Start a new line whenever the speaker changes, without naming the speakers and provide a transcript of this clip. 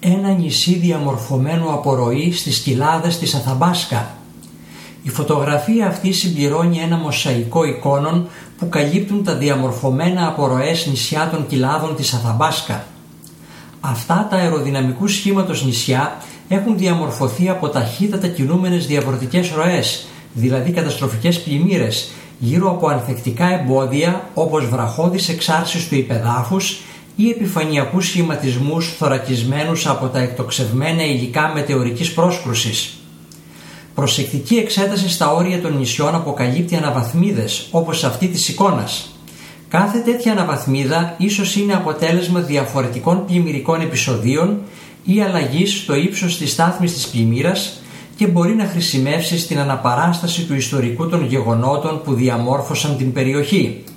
ένα νησί διαμορφωμένο από ροή στις κοιλάδες της Αθαμπάσκα. Η φωτογραφία αυτή συμπληρώνει ένα μοσαϊκό εικόνων που καλύπτουν τα διαμορφωμένα από ροές νησιά των κοιλάδων της Αθαμπάσκα. Αυτά τα αεροδυναμικού σχήματος νησιά έχουν διαμορφωθεί από ταχύτατα κινούμενες διαβρωτικές ροές, δηλαδή καταστροφικές πλημμύρες, γύρω από ανθεκτικά εμπόδια όπως βραχώδεις εξάρσεις του υπεδάφους ή επιφανειακούς σχηματισμούς θωρακισμένους από τα εκτοξευμένα υλικά μετεωρικής πρόσκρουσης. Προσεκτική εξέταση στα όρια των νησιών αποκαλύπτει αναβαθμίδες όπως αυτή της εικόνας. Κάθε τέτοια αναβαθμίδα ίσως είναι αποτέλεσμα διαφορετικών πλημμυρικών επεισοδίων ή αλλαγής στο ύψος της στάθμης της πλημμύρας και μπορεί να χρησιμεύσει στην αναπαράσταση του ιστορικού των γεγονότων που διαμόρφωσαν την περιοχή.